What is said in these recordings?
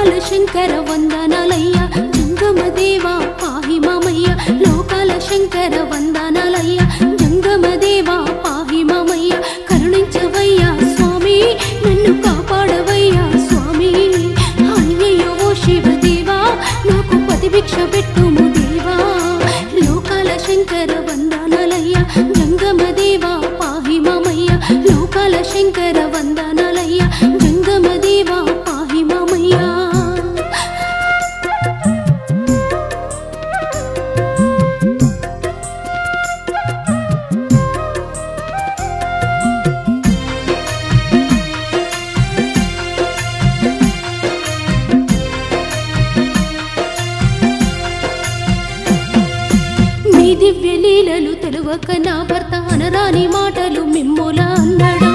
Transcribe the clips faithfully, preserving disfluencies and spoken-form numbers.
లోకాల శంకర వందనాలయ్య జంగమ దేవా పాహి మామయ్య లోకాల శంకర వందనాలయ్య జంగమ దేవా పాహి మామయ్య కరుణించవయ్యా స్వామి నన్ను కాపాడవయ్యా స్వామి అయ్యయ్యో శివదేవా నాకు పతిభిక్ష పెట్టుము దేవా లోకాల శంకర వందనాలయ్య జంగమ దేవా పాహి మామయ్య లోకాల శంకర వందనాలయ్య జంగమ దేవా పాహి మామయ్య దివ్య లీలలు తెలువక నా భర్త అనరాని మాటలు మిమ్ముల అన్నడం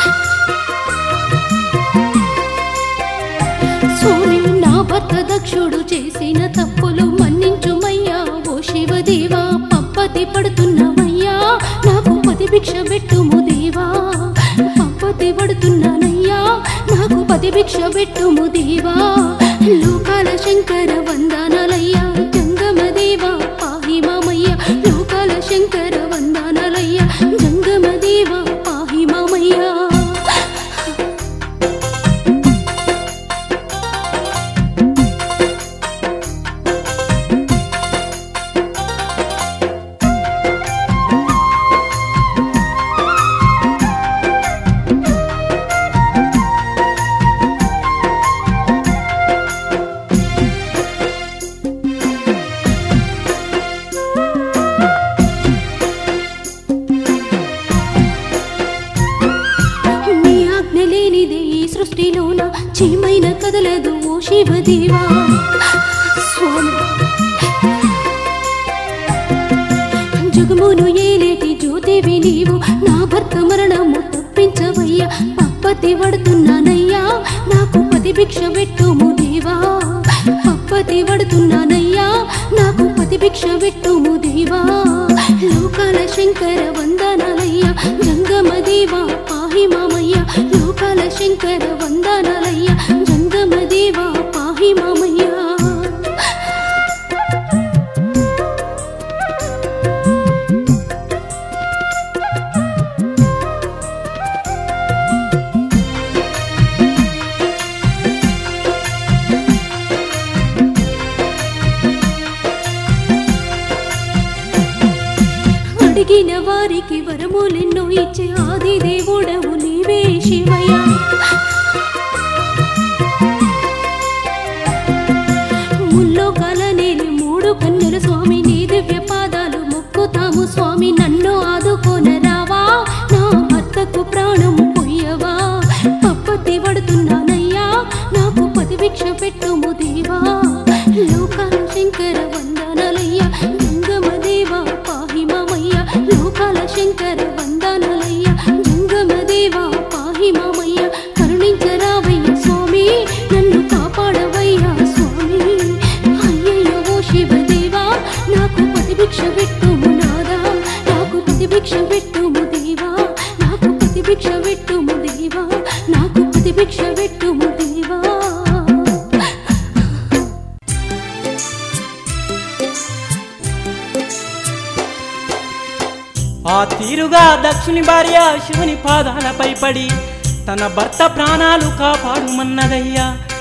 స్వామి నా భర్త దక్షుడు చేసిన తప్పులు మన్నించుమయ్యా ఓ శివదేవా పప్పతి పడుతున్నవయ్యా నాకు పతిభిక్ష పెట్టుము దేవా పప్పతి పడుతున్నానయ్యా నాకు పతిభిక్ష పెట్టుము దేవా లోకాల శంకర వందనాలయ్యా జంగమ దేవా పాహి మామయ్య లోకాల శంకర వందనాలయ్య జంగమ దేవా పాహి మామయ్య సృష్టిలోన చీమైన కదలదు ఓ శివదేవా స్వామి జగమును ఏలేటి జ్యోతివి నీవు నా భర్త మరణము తప్పించవయ్యా పప్పతి పడుతున్నానయ్యా నాకు పతిభిక్ష పెట్టుము దేవా పప్పతి పడుతున్నానయ్యా నాకు పతిభిక్ష పెట్టుము దేవా లోకాల శంకర వందనాలయ్య జంగమ దేవా పాహి మామయ్య లోకాల శంకర వందనాలయ్య జంగమ దేవా పాహి మామయ్య అడిగిన వారికి వరములెన్నో ఇచ్చే ఆది దేవుడవు నీవే శివయ్య ముల్లోకాల నేలి మూడు కన్నుల స్వామి నీ దివ్య పాదాలు మొక్కుతాము స్వామి నన్ను ఆదుకోనరావా నా భర్తకు ప్రాణము పొయ్యవా పప్పతి పడుతున్నానయ్యా నాకు పతిభిక్ష పెట్టుము దేవా లోకాల శంకర వందనాలయ్య జంగమ దేవా పాహి మామయ్య లోకాల శంకర వందనాలయ్య జంగమ దేవా పాహి మామయ్య కరుణించరావయ్య స్వామి నన్ను కాపాడవయ్యా స్వామి అయ్యయ్యో శివదేవా నాకు పతిభిక్ష పెట్టుము నాదా నాకు పతిభిక్ష పెట్టుము దేవా నాకు పతిభిక్ష పెట్టుము దేవా నాకు పతిభిక్ష పెట్టుము దేవా ఆ తీరుగా దక్షిణి భార్య శివుని పాదాలపై పడి తన భర్త ప్రాణాలు కాపాడుమన్నదయ్యా